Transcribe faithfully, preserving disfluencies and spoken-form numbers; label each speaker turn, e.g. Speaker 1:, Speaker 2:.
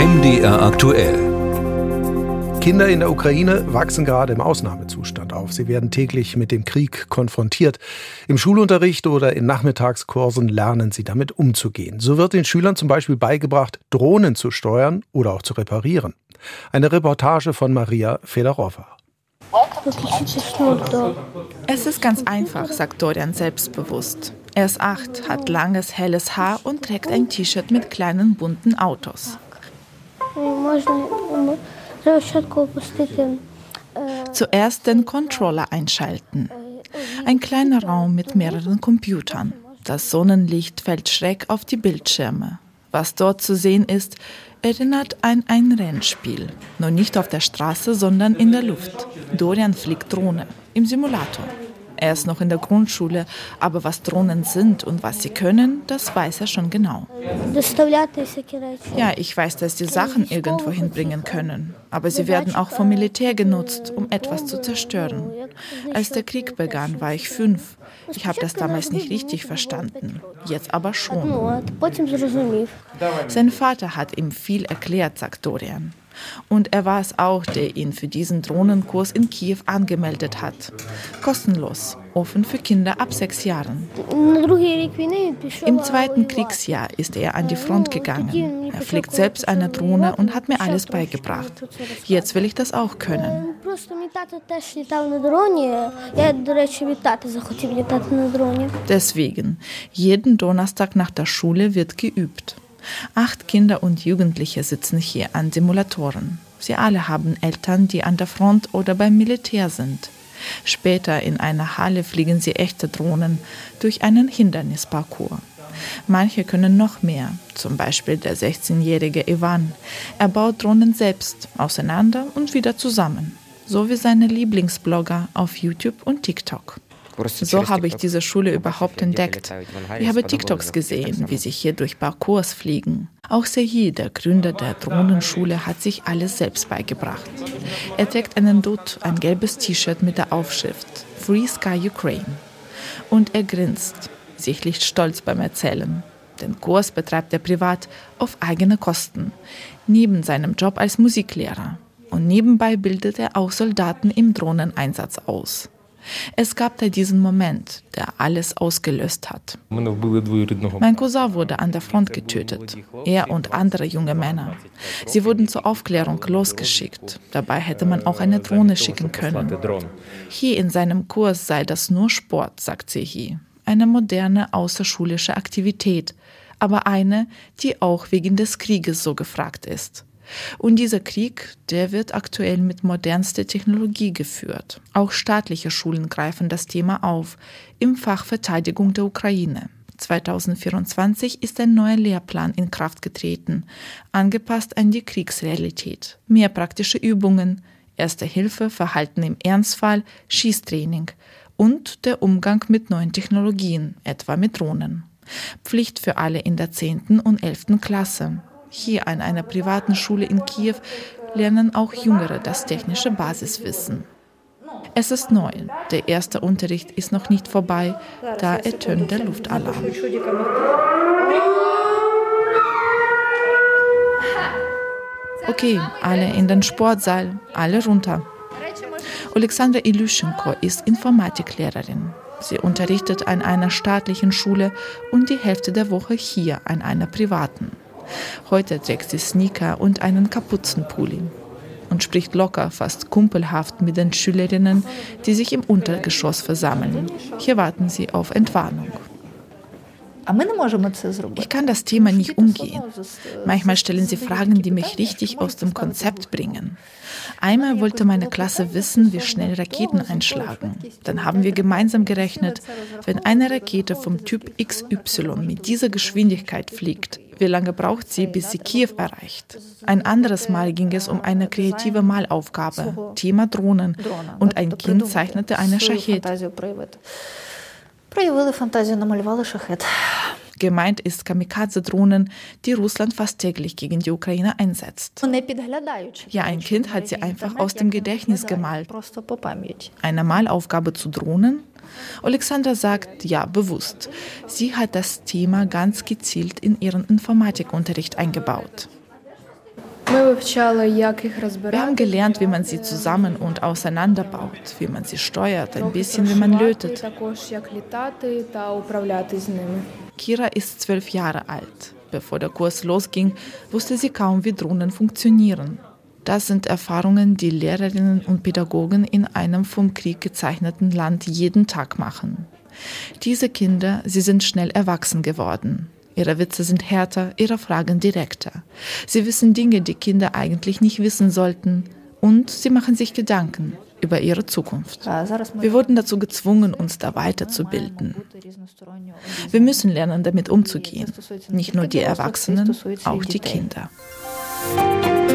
Speaker 1: M D R aktuell.
Speaker 2: Kinder in der Ukraine wachsen gerade im Ausnahmezustand auf. Sie werden täglich mit dem Krieg konfrontiert. Im Schulunterricht oder in Nachmittagskursen lernen sie damit umzugehen. So wird den Schülern zum Beispiel beigebracht, Drohnen zu steuern oder auch zu reparieren. Eine Reportage von Maria Fedorova.
Speaker 3: Es ist ganz einfach, sagt Dorian selbstbewusst. Er ist acht, hat langes, helles Haar und trägt ein T-Shirt mit kleinen, bunten Autos. Zuerst den Controller einschalten. Ein kleiner Raum mit mehreren Computern. Das Sonnenlicht fällt schräg auf die Bildschirme. Was dort zu sehen ist, erinnert an ein Rennspiel. Nur nicht auf der Straße, sondern in der Luft. Dorian fliegt Drohne im Simulator. Er ist noch in der Grundschule, aber was Drohnen sind und was sie können, das weiß er schon genau. Ja, ich weiß, dass sie Sachen irgendwo hinbringen können, aber sie werden auch vom Militär genutzt, um etwas zu zerstören. Als der Krieg begann, war ich fünf. Ich habe das damals nicht richtig verstanden, jetzt aber schon. Sein Vater hat ihm viel erklärt, sagt Dorian. Und er war es auch, der ihn für diesen Drohnenkurs in Kiew angemeldet hat. Kostenlos, offen für Kinder ab sechs Jahren. Im zweiten Kriegsjahr ist er an die Front gegangen. Er fliegt selbst eine Drohne und hat mir alles beigebracht. Jetzt will ich das auch können. Deswegen, jeden Donnerstag nach der Schule wird geübt. Acht Kinder und Jugendliche sitzen hier an Simulatoren. Sie alle haben Eltern, die an der Front oder beim Militär sind. Später in einer Halle fliegen sie echte Drohnen durch einen Hindernisparcours. Manche können noch mehr, zum Beispiel der sechzehnjährige Ivan. Er baut Drohnen selbst, auseinander und wieder zusammen. So wie seine Lieblingsblogger auf YouTube und TikTok. So habe ich diese Schule überhaupt entdeckt. Ich habe TikToks gesehen, wie sie hier durch Parcours fliegen. Auch Serhii, der Gründer der Drohnenschule, hat sich alles selbst beigebracht. Er trägt einen Dutt, ein gelbes T-Shirt mit der Aufschrift Free Sky Ukraine. Und er grinst, sichtlich stolz beim Erzählen. Den Kurs betreibt er privat auf eigene Kosten, neben seinem Job als Musiklehrer. Und nebenbei bildet er auch Soldaten im Drohneneinsatz aus. Es gab da diesen Moment, der alles ausgelöst hat. Mein Cousin wurde an der Front getötet, er und andere junge Männer. Sie wurden zur Aufklärung losgeschickt. Dabei hätte man auch eine Drohne schicken können. Hier in seinem Kurs sei das nur Sport, sagt Serhii. Eine moderne außerschulische Aktivität, aber eine, die auch wegen des Krieges so gefragt ist. Und dieser Krieg, der wird aktuell mit modernster Technologie geführt. Auch staatliche Schulen greifen das Thema auf, im Fach Verteidigung der Ukraine. zweitausendvierundzwanzig ist ein neuer Lehrplan in Kraft getreten, angepasst an die Kriegsrealität. Mehr praktische Übungen, Erste Hilfe, Verhalten im Ernstfall, Schießtraining und der Umgang mit neuen Technologien, etwa mit Drohnen. Pflicht für alle in der zehnten und elften Klasse. Hier an einer privaten Schule in Kiew lernen auch Jüngere das technische Basiswissen. Es ist neu. Der erste Unterricht ist noch nicht vorbei, da ertönt der Luftalarm. Okay, alle in den Sportsaal, alle runter. Alexandra Ilyuschenko ist Informatiklehrerin. Sie unterrichtet an einer staatlichen Schule und die Hälfte der Woche hier an einer privaten. Heute trägt sie Sneaker und einen Kapuzenpulli und spricht locker, fast kumpelhaft mit den Schülerinnen, die sich im Untergeschoss versammeln. Hier warten sie auf Entwarnung. Ich kann das Thema nicht umgehen. Manchmal stellen sie Fragen, die mich richtig aus dem Konzept bringen. Einmal wollte meine Klasse wissen, wie schnell Raketen einschlagen. Dann haben wir gemeinsam gerechnet, wenn eine Rakete vom Typ X Y mit dieser Geschwindigkeit fliegt, wie lange braucht sie, bis sie Kiew erreicht? Ein anderes Mal ging es um eine kreative Malaufgabe, Thema Drohnen, und ein Kind zeichnete eine Schachet. Gemeint ist Kamikaze-Drohnen, die Russland fast täglich gegen die Ukraine einsetzt. Ja, ein Kind hat sie einfach aus dem Gedächtnis gemalt. Eine Malaufgabe zu Drohnen? Alexandra sagt, ja, bewusst. Sie hat das Thema ganz gezielt in ihren Informatikunterricht eingebaut. Wir haben gelernt, wie man sie zusammen und auseinanderbaut, wie man sie steuert, ein bisschen wie man lötet. Kira ist zwölf Jahre alt. Bevor der Kurs losging, wusste sie kaum, wie Drohnen funktionieren. Das sind Erfahrungen, die Lehrerinnen und Pädagogen in einem vom Krieg gezeichneten Land jeden Tag machen. Diese Kinder, sie sind schnell erwachsen geworden. Ihre Witze sind härter, ihre Fragen direkter. Sie wissen Dinge, die Kinder eigentlich nicht wissen sollten. Und sie machen sich Gedanken über ihre Zukunft. Wir wurden dazu gezwungen, uns da weiterzubilden. Wir müssen lernen, damit umzugehen. Nicht nur die Erwachsenen, auch die Kinder.